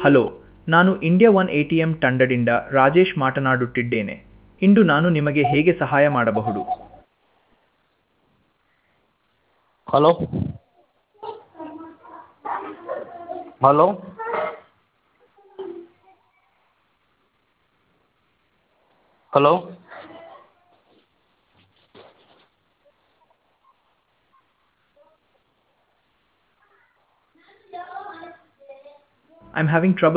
Hello, ನಾನು India one A T M ತಂಡದಿಂದ ರಾಜೇಶ್ ಮಾತನಾಡುತ್ತಿದ್ದೇನೆ. ಇಂದು ನಾನು ನಿಮಗೆ ಹೇಗೆ ಸಹಾಯ ಮಾಡಬಹುದು? Hello hello hello I am having trouble